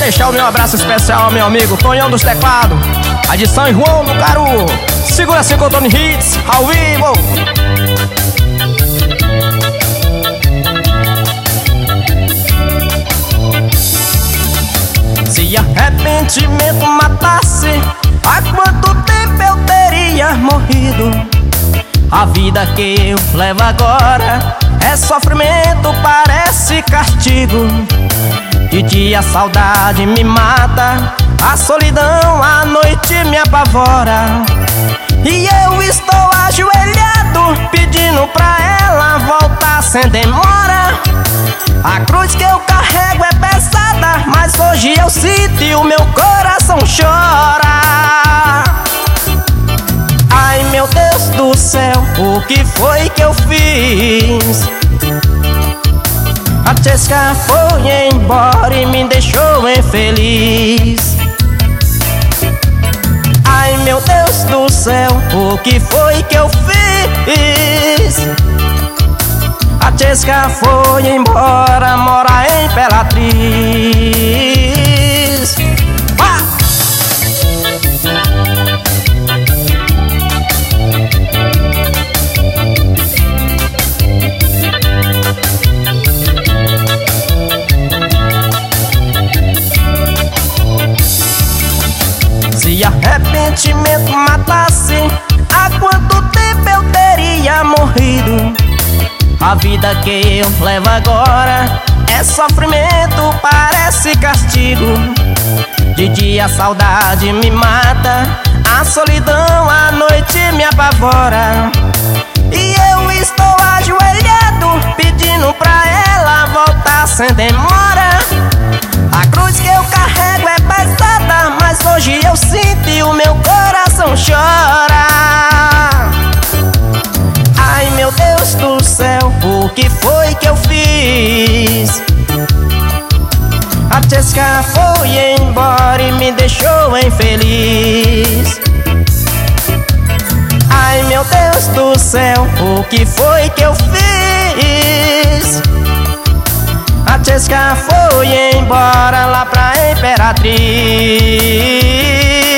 deixar o meu abraço especial ao meu amigo Tonhão dos Teclados, a de São João do Caru. Segura assim com o Tony Hits, ao vivo. Se arrependimento matasse, há quanto tempo eu teria morrido? A vida que eu levo agora é sofrimento, parece castigo. De dia a saudade me mata, a solidão à noite me apavora. E eu estou ajoelhado pedindo pra ela voltar sem demora. A cruz que eu carrego é pesada, mas hoje eu sinto e o meu coração chora. Ai meu Deus do céu, o que foi que eu fiz? A Jéssica foi embora e me deixou infeliz. Ai meu Deus do céu, o que foi que eu fiz? A Jéssica foi embora, mora em Imperatriz. Se arrependimento matasse, há quanto tempo eu teria morrido? A vida que eu levo agora é sofrimento, parece castigo. De dia a saudade me mata, a solidão à noite me apavora. E eu estou ajoelhado pedindo pra ela voltar sem demora. A cruz que eu carrego é pesada, mas hoje eu sinto e o meu coração chora. Ai meu Deus do céu, o que foi que eu fiz? A Jéssica foi embora e me deixou infeliz. Ai meu Deus do céu, o que foi que eu fiz? A Jéssica foi embora lá pra Imperatriz.